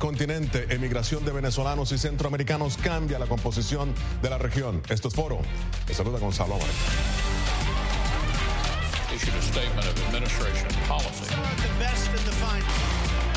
continente, emigración de venezolanos y centroamericanos cambia la composición de la región. Esto es Foro. Les saluda Gonzalo Álvarez. Issued a statement of administration policy. The best and the finest.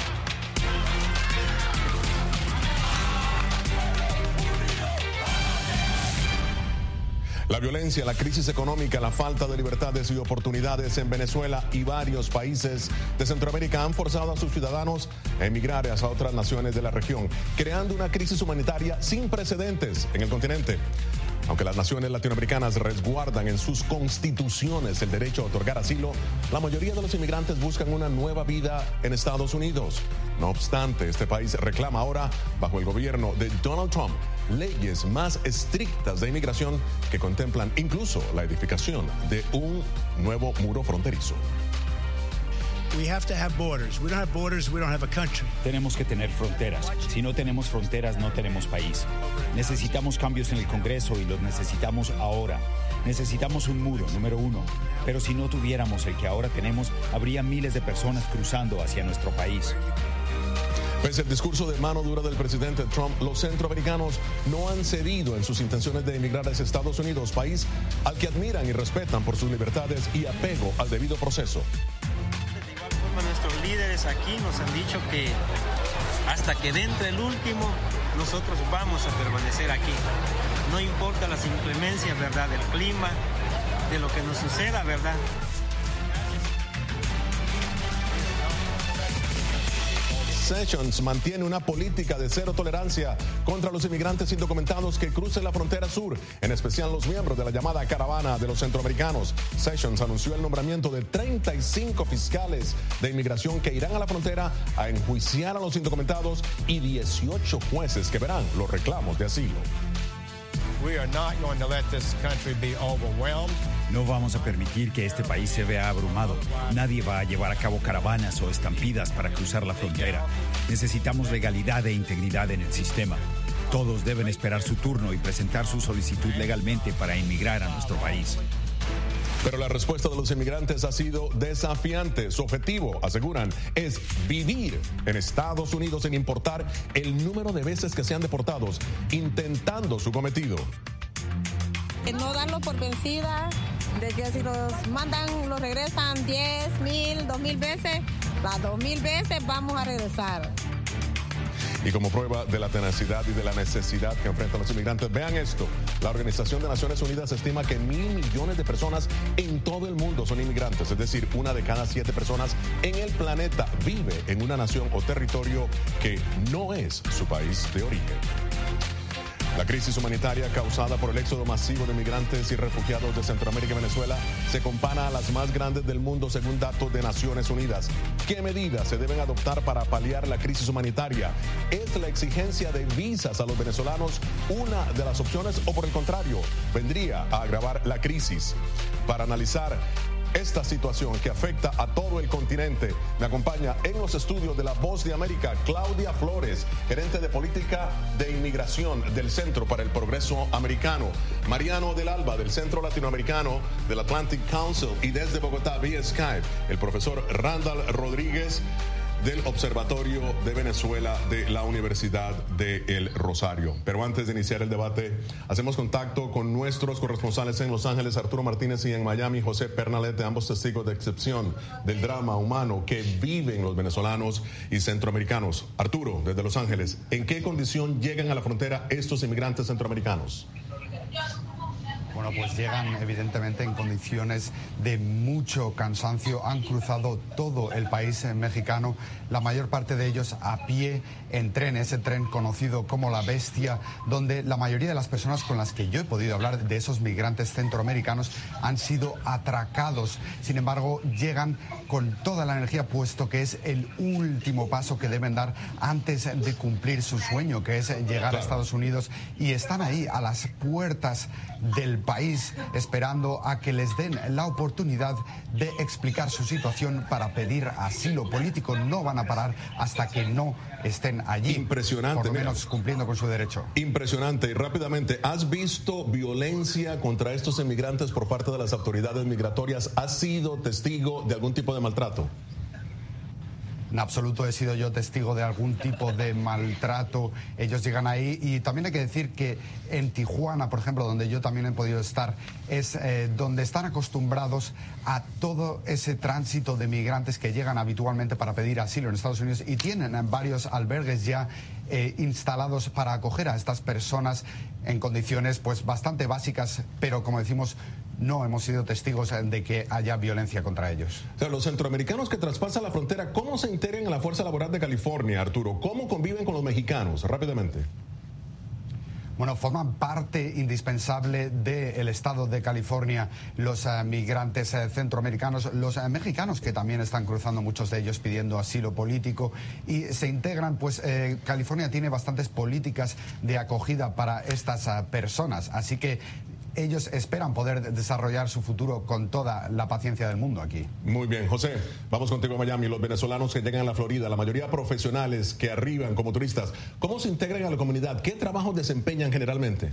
La violencia, la crisis económica, la falta de libertades y oportunidades en Venezuela y varios países de Centroamérica han forzado a sus ciudadanos a emigrar hacia otras naciones de la región, creando una crisis humanitaria sin precedentes en el continente. Aunque las naciones latinoamericanas resguardan en sus constituciones el derecho a otorgar asilo, la mayoría de los inmigrantes buscan una nueva vida en Estados Unidos. No obstante, este país reclama ahora, bajo el gobierno de Donald Trump, leyes más estrictas de inmigración que contemplan incluso la edificación de un nuevo muro fronterizo. We have to have borders. We don't have borders, we don't have a country. Tenemos que tener fronteras. Si no tenemos fronteras, no tenemos país. Necesitamos cambios en el Congreso y los necesitamos ahora. Necesitamos un muro, número uno. Pero si no tuviéramos el que ahora tenemos, habría miles de personas cruzando hacia nuestro país. Pese al discurso de mano dura del presidente Trump, los centroamericanos no han cedido en sus intenciones de emigrar hacia Estados Unidos, país al que admiran y respetan por sus libertades y apego al debido proceso. Nuestros líderes aquí nos han dicho que hasta que entre el último, nosotros vamos a permanecer aquí. No importa las inclemencias, ¿verdad?, del clima, de lo que nos suceda, ¿verdad? Sessions mantiene una política de cero tolerancia contra los inmigrantes indocumentados que crucen la frontera sur, en especial los miembros de la llamada caravana de los centroamericanos. Sessions anunció el nombramiento de 35 fiscales de inmigración que irán a la frontera a enjuiciar a los indocumentados y 18 jueces que verán los reclamos de asilo. We are not going to let this country be overwhelmed. No vamos a permitir que este país se vea abrumado. Nadie va a llevar a cabo caravanas o estampidas para cruzar la frontera. Necesitamos legalidad e integridad en el sistema. Todos deben esperar su turno y presentar su solicitud legalmente para inmigrar a nuestro país. Pero la respuesta de los inmigrantes ha sido desafiante. Su objetivo, aseguran, es vivir en Estados Unidos sin importar el número de veces que sean deportados, intentando su cometido. No darlo por vencida, de que si los mandan, los regresan 10, 1000, 2000 veces, las 2000 veces vamos a regresar. Y como prueba de la tenacidad y de la necesidad que enfrentan los inmigrantes, vean esto. La Organización de Naciones Unidas estima que 1.000 millones de personas en todo el mundo son inmigrantes, es decir, 1 de cada 7 personas en el planeta vive en una nación o territorio que no es su país de origen. La crisis humanitaria causada por el éxodo masivo de migrantes y refugiados de Centroamérica y Venezuela se compara a las más grandes del mundo según datos de Naciones Unidas. ¿Qué medidas se deben adoptar para paliar la crisis humanitaria? ¿Es la exigencia de visas a los venezolanos una de las opciones o por el contrario, vendría a agravar la crisis? Para analizar esta situación que afecta a todo el continente, me acompaña en los estudios de La Voz de América Claudia Flores, gerente de política de inmigración del Centro para el Progreso Americano, Mariano del Alba del Centro Latinoamericano del Atlantic Council y desde Bogotá vía Skype, el profesor Randall Rodríguez del Observatorio de Venezuela de la Universidad de El Rosario. Pero antes de iniciar el debate, hacemos contacto con nuestros corresponsales en Los Ángeles, Arturo Martínez, y en Miami, José Pernalete, ambos testigos de excepción del drama humano que viven los venezolanos y centroamericanos. Arturo, desde Los Ángeles, ¿en qué condición llegan a la frontera estos inmigrantes centroamericanos? Bueno, pues llegan evidentemente en condiciones de mucho cansancio. Han cruzado todo el país mexicano, la mayor parte de ellos a pie, en tren, ese tren conocido como La Bestia, donde la mayoría de las personas con las que yo he podido hablar, de esos migrantes centroamericanos, han sido atracados. Sin embargo, llegan con toda la energía, puesto que es el último paso que deben dar antes de cumplir su sueño, que es llegar a Estados Unidos, y están ahí a las puertas del país esperando a que les den la oportunidad de explicar su situación para pedir asilo político. No van a parar hasta que no estén allí. Impresionante, por lo menos cumpliendo con su derecho. Impresionante. Y rápidamente, ¿has visto violencia contra estos inmigrantes por parte de las autoridades migratorias? ¿Has sido testigo de algún tipo de maltrato? En absoluto he sido yo testigo de algún tipo de maltrato. Ellos llegan ahí y también hay que decir que en Tijuana, por ejemplo, donde yo también he podido estar, es donde están acostumbrados a todo ese tránsito de migrantes que llegan habitualmente para pedir asilo en Estados Unidos y tienen varios albergues ya instalados para acoger a estas personas en condiciones pues bastante básicas, pero como decimos, no hemos sido testigos de que haya violencia contra ellos. O sea, los centroamericanos que traspasan la frontera, ¿cómo se integran en la fuerza laboral de California, Arturo? ¿Cómo conviven con los mexicanos? Rápidamente. Bueno, forman parte indispensable del estado de California los migrantes centroamericanos, los mexicanos que también están cruzando, muchos de ellos pidiendo asilo político, y se integran, pues California tiene bastantes políticas de acogida para estas personas, así que ellos esperan poder desarrollar su futuro con toda la paciencia del mundo aquí. Muy bien, José, vamos contigo a Miami. Los venezolanos que llegan a la Florida, la mayoría profesionales que arriban como turistas, ¿cómo se integran a la comunidad? ¿Qué trabajos desempeñan generalmente?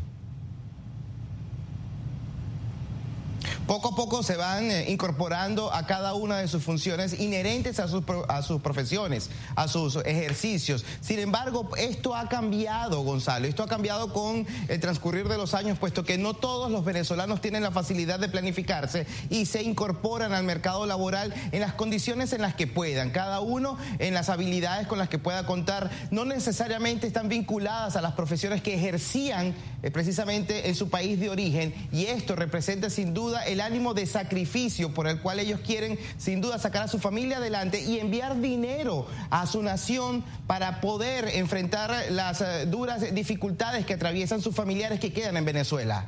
Poco a poco se van incorporando a cada una de sus funciones inherentes a sus profesiones, a sus ejercicios. Sin embargo, esto ha cambiado, Gonzalo, esto ha cambiado con el transcurrir de los años, puesto que no todos los venezolanos tienen la facilidad de planificarse y se incorporan al mercado laboral en las condiciones en las que puedan, cada uno en las habilidades con las que pueda contar. No necesariamente están vinculadas a las profesiones que ejercían precisamente en su país de origen, y esto representa sin duda el ánimo de sacrificio por el cual ellos quieren sin duda sacar a su familia adelante y enviar dinero a su nación para poder enfrentar las duras dificultades que atraviesan sus familiares que quedan en Venezuela.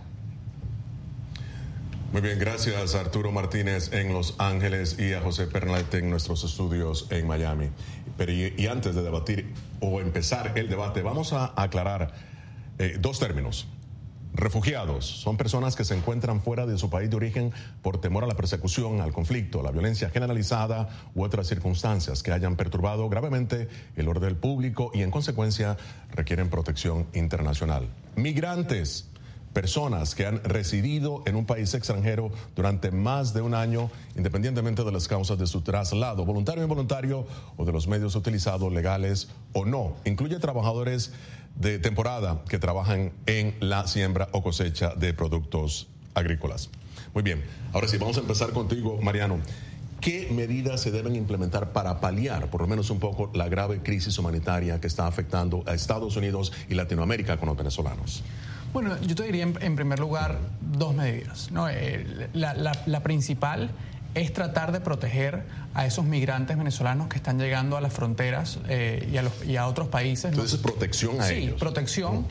Muy bien, gracias a Arturo Martínez en Los Ángeles y a José Pernalete en nuestros estudios en Miami. Pero y antes de debatir o empezar el debate, vamos a aclarar dos términos. Refugiados son personas que se encuentran fuera de su país de origen por temor a la persecución, al conflicto, a la violencia generalizada u otras circunstancias que hayan perturbado gravemente el orden público y en consecuencia requieren protección internacional. Migrantes, personas que han residido en un país extranjero durante más de un año, independientemente de las causas de su traslado, voluntario o involuntario, o de los medios utilizados, legales o no. Incluye trabajadores de temporada que trabajan en la siembra o cosecha de productos agrícolas. Muy bien, ahora sí, vamos a empezar contigo, Mariano. ¿Qué medidas se deben implementar para paliar, por lo menos un poco, la grave crisis humanitaria que está afectando a Estados Unidos y Latinoamérica con los venezolanos? Bueno, yo te diría en primer lugar dos medidas, ¿no? La principal es tratar de proteger a esos migrantes venezolanos que están llegando a las fronteras y a otros países. Entonces, protección a ellos. Sí, protección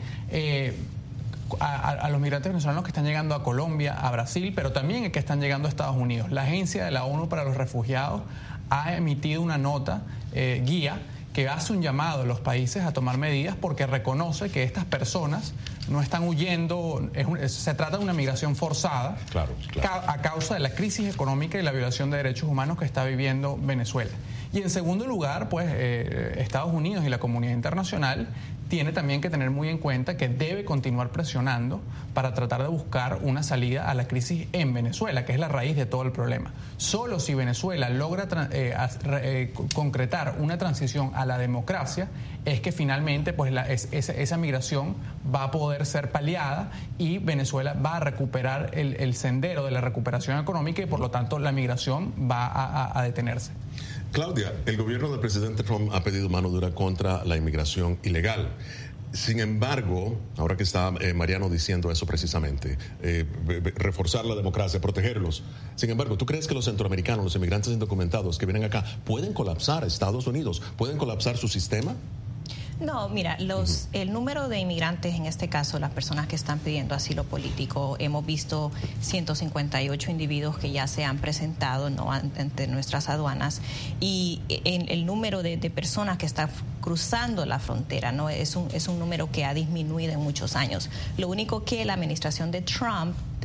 a los migrantes venezolanos que están llegando a Colombia, a Brasil, pero también que están llegando a Estados Unidos. La Agencia de la ONU para los Refugiados ha emitido una nota guía que hace un llamado a los países a tomar medidas porque reconoce que estas personas no están huyendo, se trata de una migración forzada a causa de la crisis económica y la violación de derechos humanos que está viviendo Venezuela. Y en segundo lugar, pues Estados Unidos y la comunidad internacional tiene también que tener muy en cuenta que debe continuar presionando para tratar de buscar una salida a la crisis en Venezuela, que es la raíz de todo el problema. Solo si Venezuela logra concretar una transición a la democracia es que finalmente pues esa migración va a poder ser paliada y Venezuela va a recuperar el sendero de la recuperación económica y por lo tanto la migración va a detenerse. Claudia, el gobierno del presidente Trump ha pedido mano dura contra la inmigración ilegal. Sin embargo, ahora que está Mariano diciendo eso precisamente, reforzar la democracia, protegerlos. Sin embargo, ¿tú crees que los centroamericanos, los inmigrantes indocumentados que vienen acá, pueden colapsar Estados Unidos? ¿Pueden colapsar su sistema? No, mira, el número de inmigrantes, en este caso las personas que están pidiendo asilo político, hemos visto 158 individuos que ya se han presentado, ¿no?, ante nuestras aduanas, y el número de personas que están cruzando la frontera, ¿no?, es un número que ha disminuido en muchos años. Lo único que la administración de Trump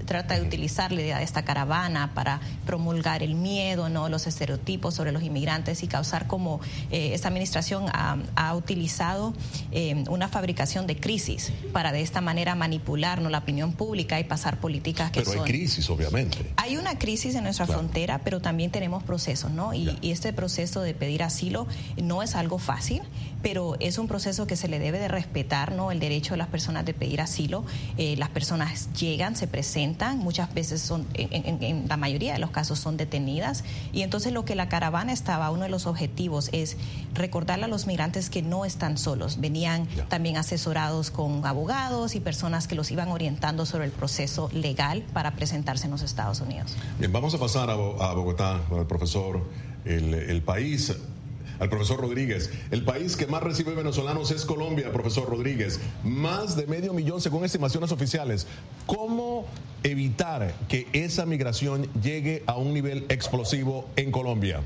trata de utilizar la idea de esta caravana para promulgar el miedo, ¿no? Los estereotipos sobre los inmigrantes y causar como esta administración ha utilizado una fabricación de crisis para de esta manera manipular, ¿no? La opinión pública y pasar políticas que Pero hay crisis, obviamente. Hay una crisis en nuestra frontera, pero también tenemos procesos, ¿no? Y este proceso de pedir asilo no es algo fácil, pero es un proceso que se le debe de respetar, ¿no? El derecho de las personas de pedir asilo. Las personas llegan, se presentan, muchas veces son, en la mayoría de los casos son detenidas, y entonces lo que la caravana estaba, uno de los objetivos es recordarle a los migrantes que no están solos. Venían también asesorados con abogados y personas que los iban orientando sobre el proceso legal para presentarse en los Estados Unidos. Bien, vamos a pasar a Bogotá con el profesor. El país, al profesor Rodríguez, el país que más recibe venezolanos es Colombia, profesor Rodríguez, más de 500,000 según estimaciones oficiales. ¿Cómo evitar que esa migración llegue a un nivel explosivo en Colombia?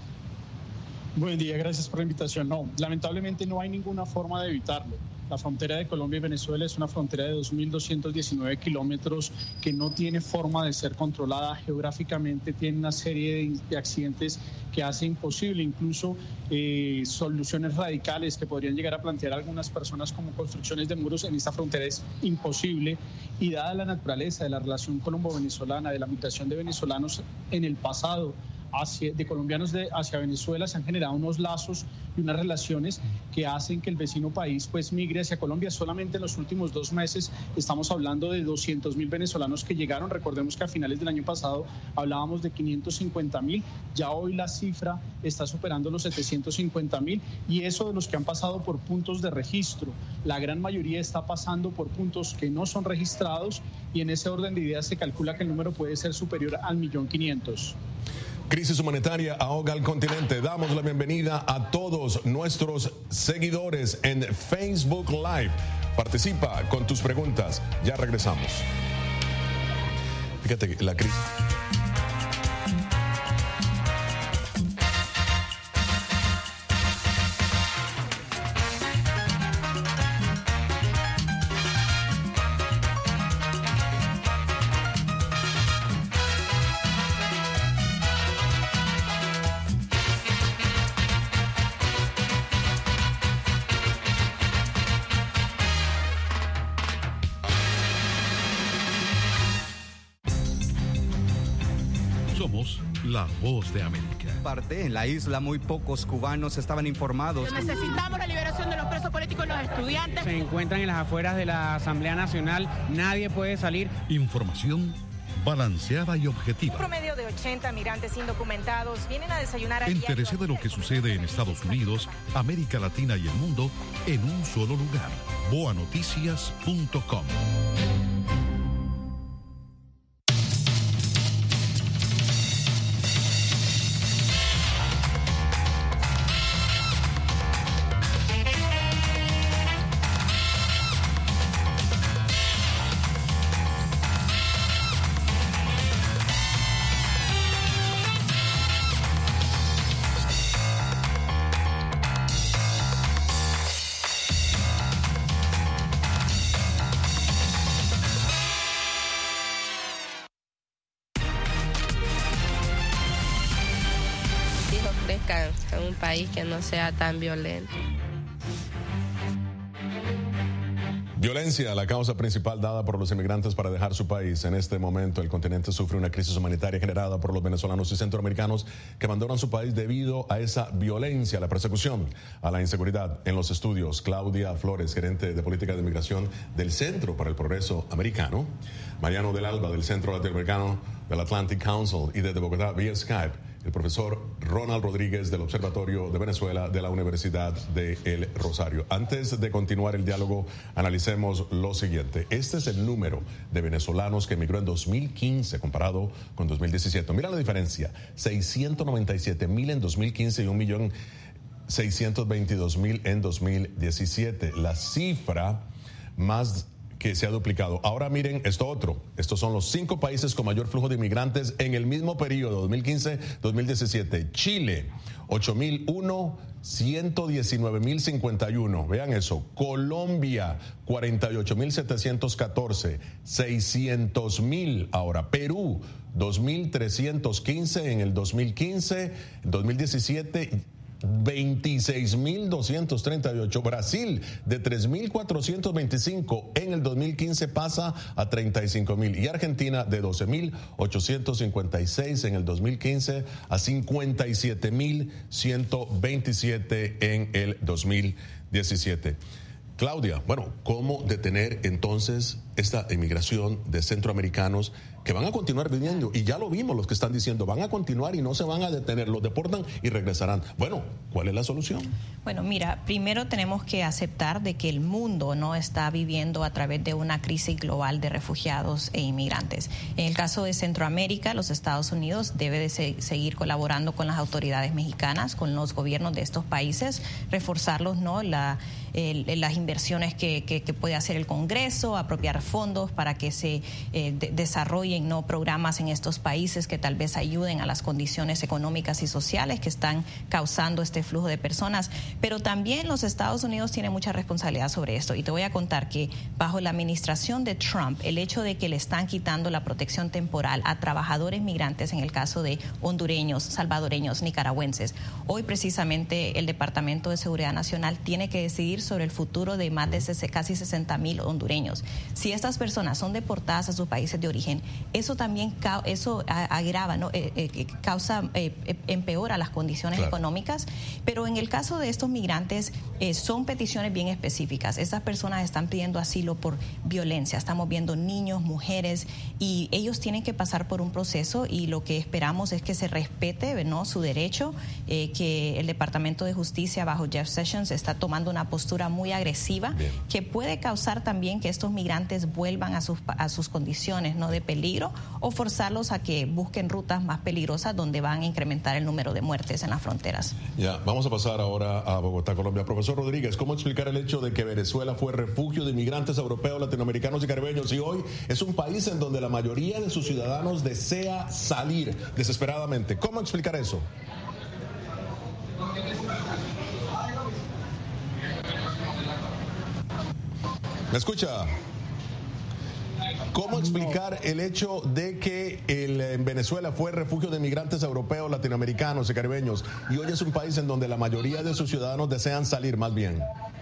Buen día, gracias por la invitación. No, lamentablemente no hay ninguna forma de evitarlo. La frontera de Colombia y Venezuela es una frontera de 2.219 kilómetros que no tiene forma de ser controlada geográficamente, tiene una serie de accidentes que hace imposible incluso soluciones radicales que podrían llegar a plantear algunas personas como construcciones de muros en esta frontera es imposible, y dada la naturaleza de la relación colombo-venezolana, de la migración de venezolanos en el pasado, de colombianos hacia Venezuela, se han generado unos lazos y unas relaciones que hacen que el vecino país pues migre hacia Colombia. Solamente en los últimos 2 meses estamos hablando de 200,000 venezolanos que llegaron. Recordemos que a finales del año pasado hablábamos de 550,000, ya hoy la cifra está superando los 750,000, y eso de los que han pasado por puntos de registro. La gran mayoría está pasando por puntos que no son registrados, y en ese orden de ideas se calcula que el número puede ser superior al 1.500.000. Crisis humanitaria ahoga al continente. Damos la bienvenida a todos nuestros seguidores en Facebook Live. Participa con tus preguntas. Ya regresamos. Fíjate que la crisis... Somos la voz de América. En la isla muy pocos cubanos estaban informados. Necesitamos la liberación de los presos políticos y los estudiantes. Se encuentran en las afueras de la Asamblea Nacional, nadie puede salir. Información balanceada y objetiva. Un promedio de 80 migrantes indocumentados vienen a desayunar a diario. Entérese de lo que sucede en Estados Unidos, América Latina y el mundo en un solo lugar. boanoticias.com. En un país que no sea tan violento. Violencia, la causa principal dada por los inmigrantes para dejar su país. En este momento el continente sufre una crisis humanitaria generada por los venezolanos y centroamericanos que abandonan su país debido a esa violencia, a la persecución, a la inseguridad. En los estudios, Claudia Flores, gerente de política de migración del Centro para el Progreso Americano, Mariano del Alba del Centro Latinoamericano del Atlantic Council, y desde Bogotá vía Skype el profesor Ronald Rodríguez del Observatorio de Venezuela de la Universidad de El Rosario. Antes de continuar el diálogo, analicemos lo siguiente. Este es el número de venezolanos que emigró en 2015 comparado con 2017. Mira la diferencia, 697,000 en 2015 y 1.622.000 en 2017. La cifra más que se ha duplicado. Ahora miren esto otro. Estos son los 5 países con mayor flujo de inmigrantes en el mismo periodo, 2015-2017. Chile, 8.001, 119.051. Vean eso. Colombia, 48.714, 600.000 ahora. Perú, 2.315 en el 2015, 2017. 26.238. Brasil, de 3.425 en el 2015 pasa a 35.000. Y Argentina, de 12.856 en el 2015 a 57.127 en el 2017. Claudia, bueno, ¿cómo detener entonces esta inmigración de centroamericanos que van a continuar viniendo? Y ya lo vimos, los que están diciendo, van a continuar y no se van a detener, los deportan y regresarán. Bueno, ¿cuál es la solución? Bueno, mira, primero tenemos que aceptar de que el mundo no está viviendo a través de una crisis global de refugiados e inmigrantes. En el caso de Centroamérica, los Estados Unidos debe de seguir colaborando con las autoridades mexicanas, con los gobiernos de estos países, reforzarlos, ¿no? Las inversiones que puede hacer el Congreso, apropiar fondos para que se desarrollen, ¿no?, programas en estos países que tal vez ayuden a las condiciones económicas y sociales que están causando este flujo de personas. Pero también los Estados Unidos tienen mucha responsabilidad sobre esto. Y te voy a contar que bajo la administración de Trump, el hecho de que le están quitando la protección temporal a trabajadores migrantes, en el caso de hondureños, salvadoreños, nicaragüenses, hoy precisamente el Departamento de Seguridad Nacional tiene que decidir sobre el futuro de más de casi 60.000 hondureños. Si estas personas son deportadas a sus países de origen, eso también agrava, ¿no? Empeora las condiciones económicas. Pero en el caso de estos migrantes son peticiones bien específicas. Estas personas están pidiendo asilo por violencia. Estamos viendo niños, mujeres, y ellos tienen que pasar por un proceso, y lo que esperamos es que se respete, ¿no?, su derecho, que el Departamento de Justicia bajo Jeff Sessions está tomando una postura muy agresiva, que puede causar también que estos migrantes vuelvan a sus condiciones, ¿no?, de peligro, o forzarlos a que busquen rutas más peligrosas donde van a incrementar el número de muertes en las fronteras. Ya, vamos a pasar ahora a Bogotá, Colombia. Profesor Rodríguez, ¿cómo explicar el hecho de que Venezuela fue refugio de inmigrantes europeos, latinoamericanos y caribeños, y hoy es un país en donde la mayoría de sus ciudadanos desea salir desesperadamente? ¿Cómo explicar eso? ¿Me escucha? ¿Cómo explicar el hecho de que en Venezuela fue refugio de migrantes europeos, latinoamericanos y caribeños, y hoy es un país en donde la mayoría de sus ciudadanos desean salir más bien?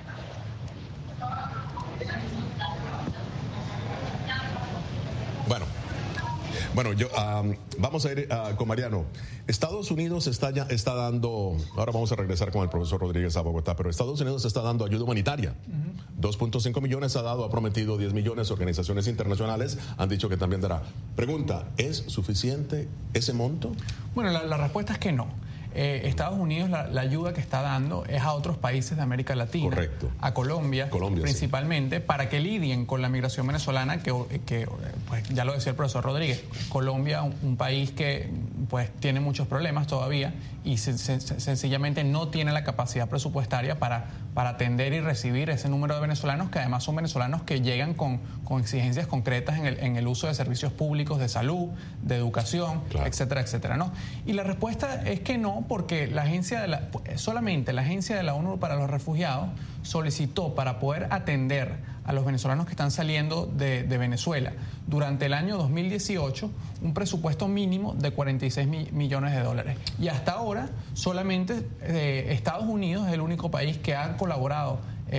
Bueno, vamos a ir con Mariano. Estados Unidos está dando, ahora vamos a regresar con el profesor Rodríguez a Bogotá, pero Estados Unidos está dando ayuda humanitaria. 2.5 millones ha dado, ha prometido 10 millones. Organizaciones internacionales han dicho que también dará. Pregunta, ¿es suficiente ese monto? Bueno, la respuesta es que no. Estados Unidos la ayuda que está dando es a otros países de América Latina. Correcto. A Colombia principalmente, sí, para que lidien con la migración venezolana, que pues ya lo decía el profesor Rodríguez. Colombia, un país que pues tiene muchos problemas todavía y sencillamente no tiene la capacidad presupuestaria para atender y recibir ese número de venezolanos, que además son venezolanos que llegan con exigencias concretas en el uso de servicios públicos, de salud, de educación, etcétera, etcétera, ¿no? Y la respuesta es que no, porque solamente la Agencia de la ONU para los Refugiados solicitó, para poder atender a los venezolanos que están saliendo de Venezuela durante el año 2018, un presupuesto mínimo de 46 millones de dólares. Y hasta ahora solamente Estados Unidos es el único país que ha colaborado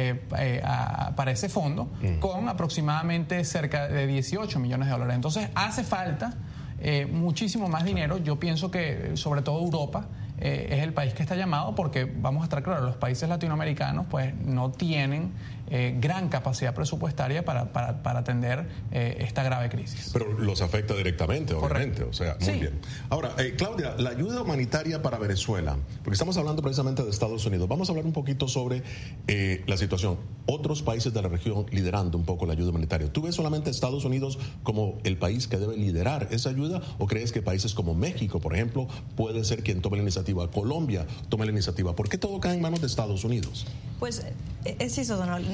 para ese fondo con aproximadamente cerca de 18 millones de dólares. Entonces hace falta muchísimo más dinero. Yo pienso que sobre todo Europa es el país que está llamado, porque vamos a estar claros, los países latinoamericanos pues no tienen gran capacidad presupuestaria para atender esta grave crisis. Pero los afecta directamente, obviamente. Correcto. O sea, muy bien. Ahora, Claudia, la ayuda humanitaria para Venezuela, porque estamos hablando precisamente de Estados Unidos, vamos a hablar un poquito sobre la situación. Otros países de la región liderando un poco la ayuda humanitaria. ¿Tú ves solamente a Estados Unidos como el país que debe liderar esa ayuda, o crees que países como México, por ejemplo, puede ser quien tome la iniciativa? Colombia tome la iniciativa. ¿Por qué todo cae en manos de Estados Unidos? Pues es eso, ¿no?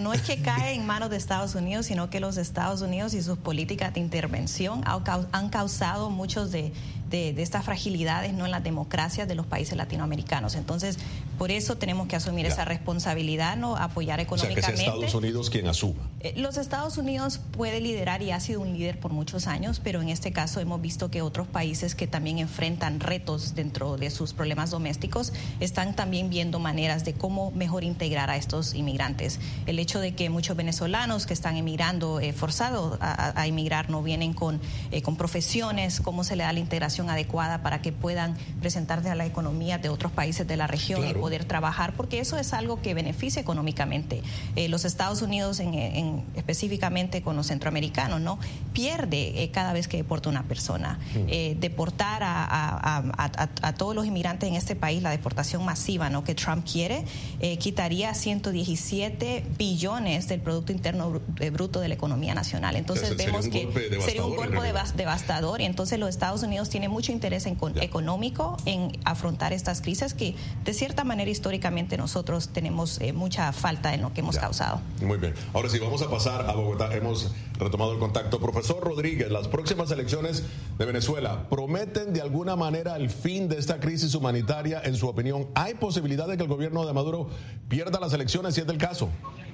no es que cae en manos de Estados Unidos, sino que los Estados Unidos y sus políticas de intervención han causado muchos de estas fragilidades, ¿no?, en las democracias de los países latinoamericanos. Entonces, por eso tenemos que asumir esa responsabilidad, ¿no?, apoyar económicamente. O sea, que sea Estados Unidos quien asuma. Los Estados Unidos puede liderar y ha sido un líder por muchos años, pero en este caso hemos visto que otros países que también enfrentan retos dentro de sus problemas domésticos están también viendo maneras de cómo mejor integrar a estos inmigrantes. El hecho de que muchos venezolanos que están emigrando, forzados a emigrar, no vienen con profesiones, cómo se le da la integración adecuada para que puedan presentarse a la economía de otros países de la región y poder trabajar, porque eso es algo que beneficia económicamente. Los Estados Unidos, específicamente con los centroamericanos, ¿no?, pierde cada vez que deporta una persona. Deportar a todos los inmigrantes en este país, la deportación masiva, ¿no?, que Trump quiere, quitaría 117 billones del Producto Interno Bruto de la economía nacional. Entonces vemos que sería un golpe devastador, y entonces los Estados Unidos tienen mucho interés económico en afrontar estas crisis que de cierta manera históricamente nosotros tenemos mucha falta en lo que hemos causado. Muy bien. Ahora sí, vamos a pasar a Bogotá. Hemos retomado el contacto. Profesor Rodríguez, las próximas elecciones de Venezuela prometen de alguna manera el fin de esta crisis humanitaria. En su opinión, ¿hay posibilidad de que el gobierno de Maduro pierda las elecciones si es del caso?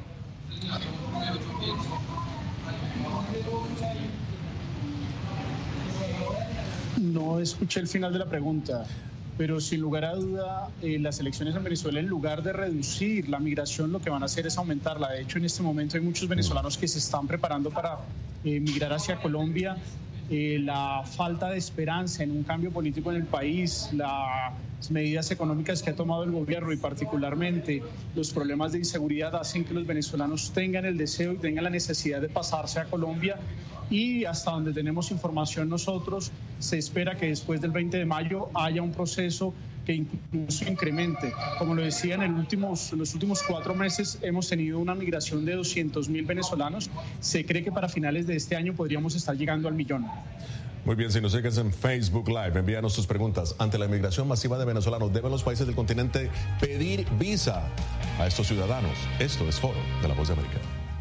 No escuché el final de la pregunta, pero sin lugar a duda las elecciones en Venezuela, en lugar de reducir la migración, lo que van a hacer es aumentarla. De hecho, en este momento hay muchos venezolanos que se están preparando para migrar hacia Colombia. La falta de esperanza en un cambio político en el país, las medidas económicas que ha tomado el gobierno y particularmente los problemas de inseguridad hacen que los venezolanos tengan el deseo y tengan la necesidad de pasarse a Colombia, y hasta donde tenemos información nosotros, se espera que después del 20 de mayo haya un proceso que incluso incremente. Como lo decía, en los últimos 4 meses hemos tenido una migración de 200,000 venezolanos. Se cree que para finales de este año podríamos estar llegando al 1,000,000. Muy bien, si nos sigues en Facebook Live, envíanos tus preguntas. Ante la inmigración masiva de venezolanos, ¿deben los países del continente pedir visa a estos ciudadanos? Esto es Foro de la Voz de América.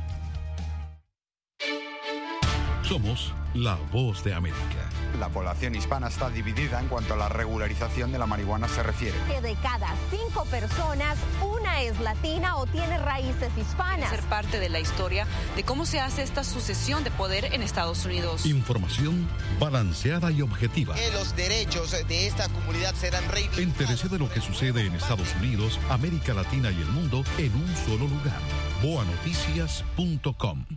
Somos la Voz de América. La población hispana está dividida en cuanto a la regularización de la marihuana se refiere. Que de cada 5 personas, una es latina o tiene raíces hispanas. Ser parte de la historia de cómo se hace esta sucesión de poder en Estados Unidos. Información balanceada y objetiva. Que los derechos de esta comunidad serán reivindicados. Entérese de lo que sucede en Estados Unidos, América Latina y el mundo en un solo lugar. boanoticias.com.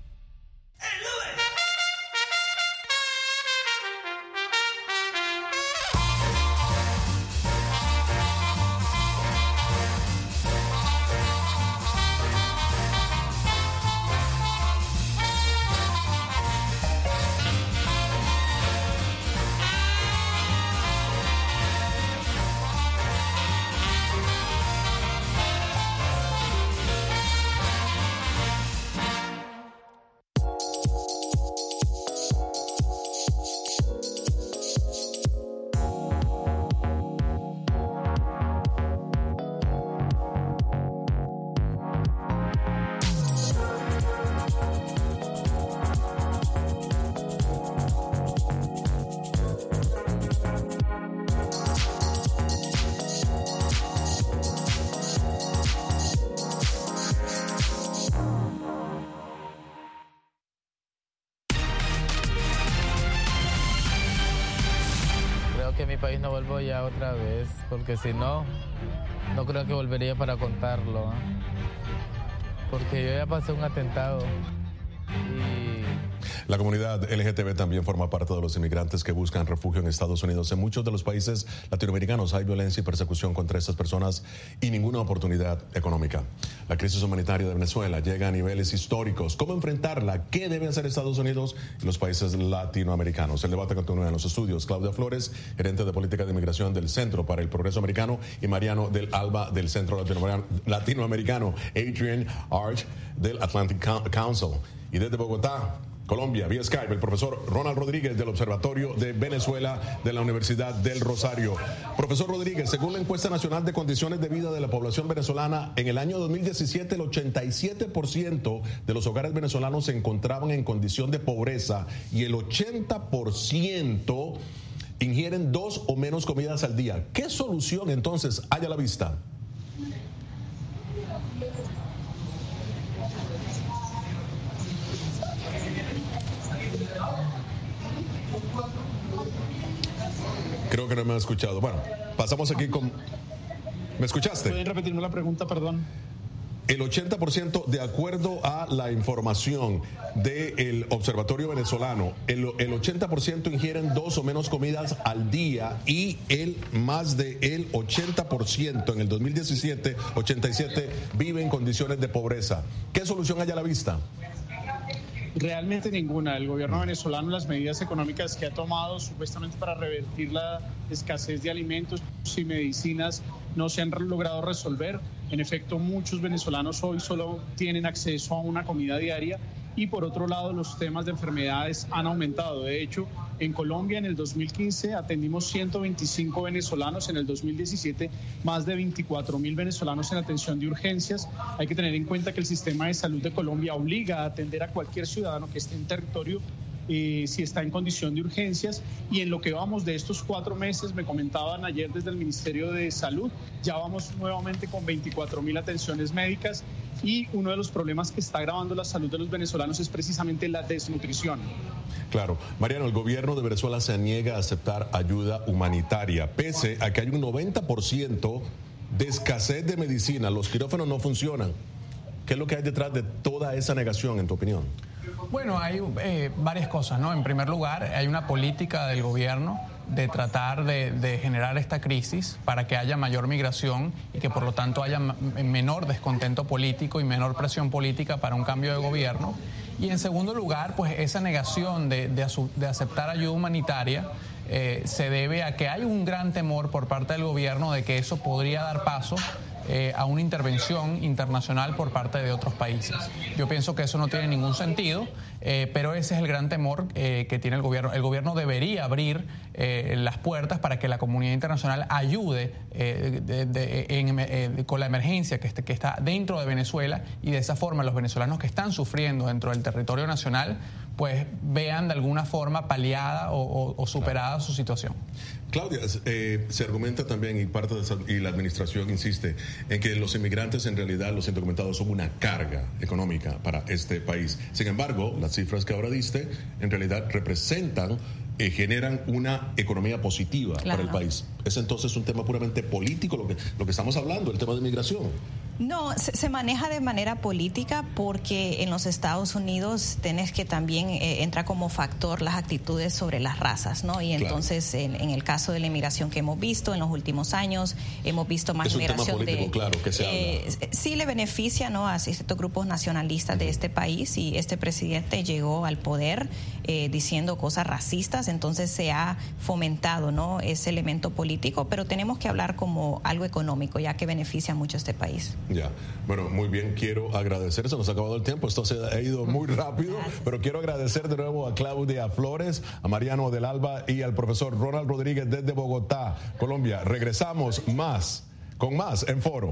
Que mi país no vuelvo ya otra vez, porque si no, no creo que volvería para contarlo, ¿eh? Porque yo ya pasé un atentado y... La comunidad LGTB también forma parte de los inmigrantes que buscan refugio en Estados Unidos. En muchos de los países latinoamericanos hay violencia y persecución contra estas personas y ninguna oportunidad económica. La crisis humanitaria de Venezuela llega a niveles históricos. ¿Cómo enfrentarla? ¿Qué debe hacer Estados Unidos y los países latinoamericanos? El debate continúa en los estudios. Claudia Flores, gerente de política de inmigración del Centro para el Progreso Americano, y Mariano del Alba del Centro Latinoamericano, Adrian Arch del Atlantic Council. Y desde Bogotá, Colombia, vía Skype, el profesor Ronald Rodríguez del Observatorio de Venezuela de la Universidad del Rosario. Profesor Rodríguez, según la encuesta nacional de condiciones de vida de la población venezolana, en el año 2017 el 87% de los hogares venezolanos se encontraban en condición de pobreza y el 80% ingieren 2 o menos comidas al día. ¿Qué solución entonces hay a la vista? Creo que no me han escuchado. Bueno, pasamos aquí con... ¿Me escuchaste? ¿Pueden repetirme la pregunta, perdón? El 80%, de acuerdo a la información del Observatorio Venezolano, el 80% ingieren 2 o menos comidas al día y más del 80% en el 2017, 87, vive en condiciones de pobreza. ¿Qué solución hay a la vista? Realmente ninguna. El gobierno venezolano, las medidas económicas que ha tomado supuestamente para revertir la escasez de alimentos y medicinas no se han logrado resolver. En efecto, muchos venezolanos hoy solo tienen acceso a una comida diaria y por otro lado los temas de enfermedades han aumentado. De hecho, en Colombia en el 2015 atendimos 125 venezolanos, en el 2017 más de 24.000 venezolanos en atención de urgencias. Hay que tener en cuenta que el sistema de salud de Colombia obliga a atender a cualquier ciudadano que esté en territorio si está en condición de urgencias, y en lo que vamos de estos 4 meses, me comentaban ayer desde el Ministerio de Salud, ya vamos nuevamente con 24.000 atenciones médicas, y uno de los problemas que está agravando la salud de los venezolanos es precisamente la desnutrición. Claro. Mariano, el gobierno de Venezuela se niega a aceptar ayuda humanitaria, pese a que hay un 90% de escasez de medicina. Los quirófanos no funcionan. ¿Qué es lo que hay detrás de toda esa negación, en tu opinión? Bueno, hay varias cosas, ¿no? En primer lugar, hay una política del gobierno de tratar de generar esta crisis para que haya mayor migración y que por lo tanto haya menor descontento político y menor presión política para un cambio de gobierno. Y en segundo lugar, pues esa negación de aceptar ayuda humanitaria se debe a que hay un gran temor por parte del gobierno de que eso podría dar paso a una intervención internacional por parte de otros países. Yo pienso que eso no tiene ningún sentido, pero ese es el gran temor que tiene el gobierno. El gobierno debería abrir las puertas para que la comunidad internacional ayude con la emergencia que está dentro de Venezuela, y de esa forma los venezolanos que están sufriendo dentro del territorio nacional pues vean de alguna forma paliada o superada su situación. Claudia, se argumenta también, y la administración insiste, en que los inmigrantes, en realidad, los indocumentados, son una carga económica para este país. Sin embargo, las cifras que ahora diste, en realidad representan, generan una economía positiva para el país. ¿Es entonces un tema puramente político lo que estamos hablando, el tema de inmigración? No, se maneja de manera política porque en los Estados Unidos tenés que también entra como factor las actitudes sobre las razas, ¿no? Y entonces en el caso de la inmigración que hemos visto en los últimos años, hemos visto más inmigración. Es un tema político, claro, que se habla. Sí le beneficia, ¿no?, a ciertos grupos nacionalistas de este país, y este presidente llegó al poder diciendo cosas racistas, entonces se ha fomentado, ¿no?, ese elemento político, pero tenemos que hablar como algo económico, ya que beneficia mucho a este país. Ya, bueno, muy bien, quiero agradecer, se nos ha acabado el tiempo, esto se ha ido muy rápido, pero quiero agradecer de nuevo a Claudia Flores, a Mariano del Alba y al profesor Ronald Rodríguez desde Bogotá, Colombia. Regresamos con más en Foro.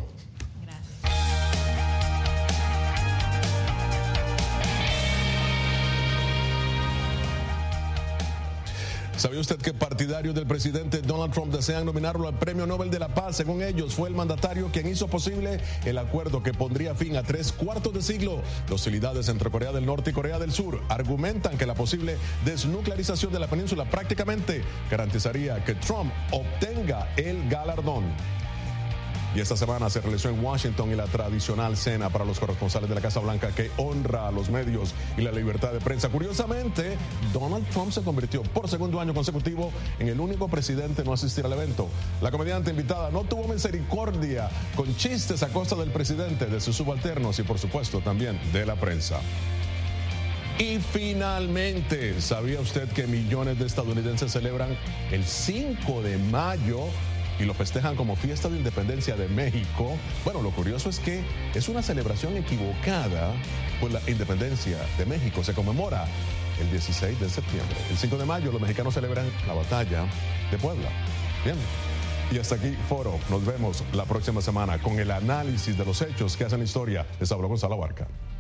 ¿Sabía usted que partidarios del presidente Donald Trump desean nominarlo al Premio Nobel de la Paz? Según ellos, fue el mandatario quien hizo posible el acuerdo que pondría fin a 3/4 de siglo de hostilidades entre Corea del Norte y Corea del Sur. Argumentan que la posible desnuclearización de la península prácticamente garantizaría que Trump obtenga el galardón. Y esta semana se realizó en Washington la tradicional cena para los corresponsales de la Casa Blanca que honra a los medios y la libertad de prensa. Curiosamente, Donald Trump se convirtió por segundo año consecutivo en el único presidente en no asistir al evento. La comediante invitada no tuvo misericordia con chistes a costa del presidente, de sus subalternos y por supuesto también de la prensa. Y finalmente, ¿sabía usted que millones de estadounidenses celebran el 5 de mayo y lo festejan como fiesta de independencia de México. Bueno, lo curioso es que es una celebración equivocada, pues la independencia de México se conmemora el 16 de septiembre. El 5 de mayo los mexicanos celebran la batalla de Puebla. Bien. Y hasta aquí Foro. Nos vemos la próxima semana con el análisis de los hechos que hacen historia. Les habló Gonzalo Barca.